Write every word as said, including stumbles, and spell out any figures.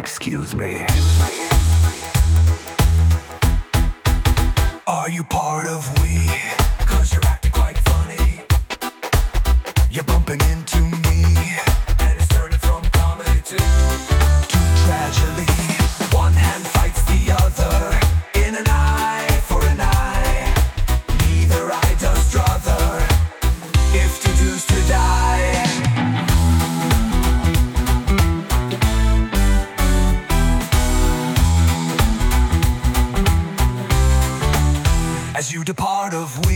excuse me. Are you part of we? Cause you're acting quite funny. You're bumping into me, and it's turning from comedy to, to tragedy. One hand fights the other, in an eye for an eye. Neither eye does drother, if to do's to die. As you depart of we,